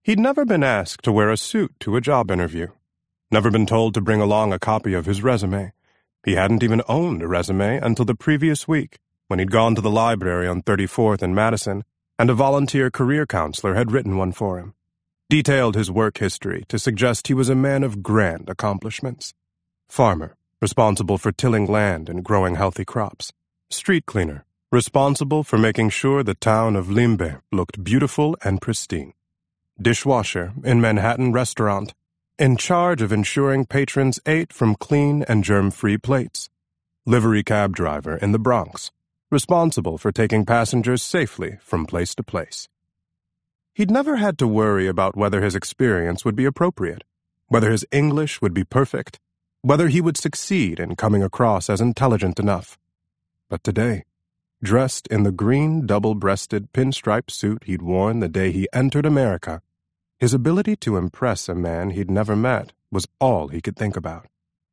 He'd never been asked to wear a suit to a job interview, never been told to bring along a copy of his resume. He hadn't even owned a resume until the previous week, when he'd gone to the library on 34th and Madison, and a volunteer career counselor had written one for him, detailed his work history to suggest he was a man of grand accomplishments. Farmer, responsible for tilling land and growing healthy crops. Street cleaner, responsible for making sure the town of Limbe looked beautiful and pristine. Dishwasher in Manhattan restaurant, in charge of ensuring patrons ate from clean and germ-free plates. Livery cab driver in the Bronx, responsible for taking passengers safely from place to place. He'd never had to worry about whether his experience would be appropriate, whether his English would be perfect, whether he would succeed in coming across as intelligent enough. But today, dressed in the green double-breasted pinstripe suit he'd worn the day he entered America, his ability to impress a man he'd never met was all he could think about.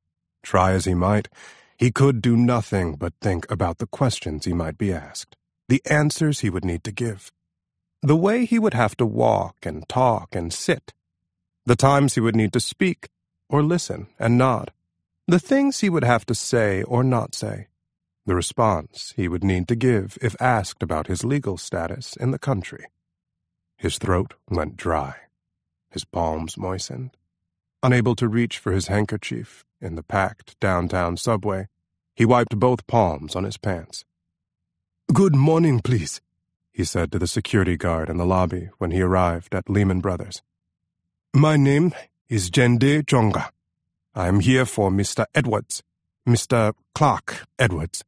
Try as he might, he could do nothing but think about the questions he might be asked, the answers he would need to give, the way he would have to walk and talk and sit, the times he would need to speak or listen and nod, the things he would have to say or not say, the response he would need to give if asked about his legal status in the country. His throat went dry. His palms moistened. Unable to reach for his handkerchief in the packed downtown subway, he wiped both palms on his pants. "Good morning, please," he said to the security guard in the lobby when he arrived at Lehman Brothers. "My name is Jende Jonga. I am here for Mr. Edwards, Mr. Clark Edwards."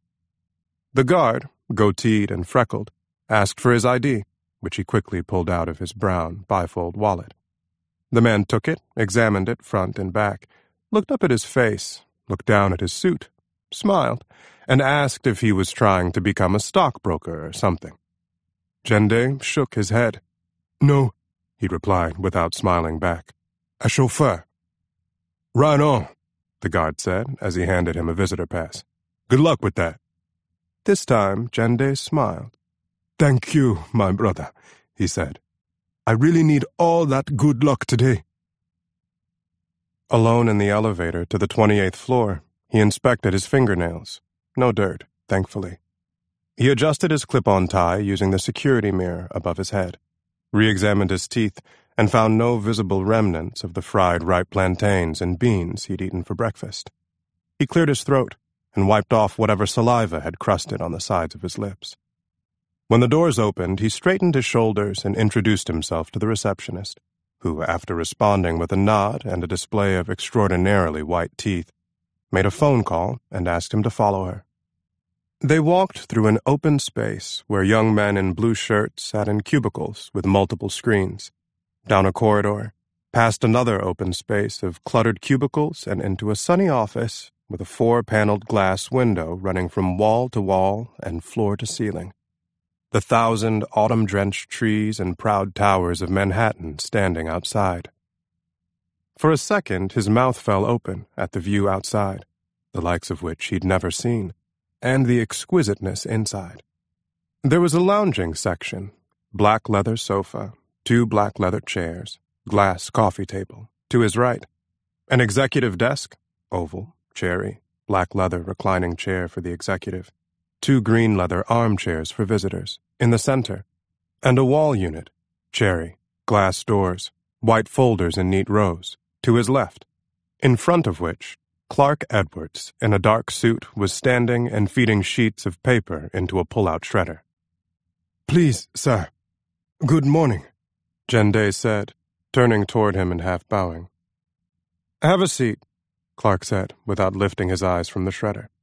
The guard, goateed and freckled, asked for his ID, which he quickly pulled out of his brown bifold wallet. The man took it, examined it front and back, looked up at his face, looked down at his suit, smiled, and asked if he was trying to become a stockbroker or something. Jende shook his head. "No," he replied without smiling back. "A chauffeur." "Right on," the guard said as he handed him a visitor pass. "Good luck with that." This time, Jende smiled. "Thank you, my brother," he said. "I really need all that good luck today." Alone in the elevator to the 28th floor, he inspected his fingernails. No dirt, thankfully. He adjusted his clip-on tie using the security mirror above his head, re-examined his teeth, and found no visible remnants of the fried ripe plantains and beans he'd eaten for breakfast. He cleared his throat and wiped off whatever saliva had crusted on the sides of his lips. When the doors opened, he straightened his shoulders and introduced himself to the receptionist, who, after responding with a nod and a display of extraordinarily white teeth, made a phone call and asked him to follow her. They walked through an open space where young men in blue shirts sat in cubicles with multiple screens, down a corridor, past another open space of cluttered cubicles and into a sunny office with a 4-paneled glass window running from wall to wall and floor to ceiling. The 1,000 autumn-drenched trees and proud towers of Manhattan standing outside. For a second, his mouth fell open at the view outside, the likes of which he'd never seen, and the exquisiteness inside. There was a lounging section, black leather sofa, 2 black leather chairs, glass coffee table, to his right. An executive desk, oval, cherry, black leather reclining chair for the executive. 2 green leather armchairs for visitors, in the center, and a wall unit, cherry, glass doors, white folders in neat rows, to his left, in front of which Clark Edwards, in a dark suit, was standing and feeding sheets of paper into a pull-out shredder. "Please, sir. Good morning," Jende said, turning toward him and half bowing. "Have a seat," Clark said, without lifting his eyes from the shredder.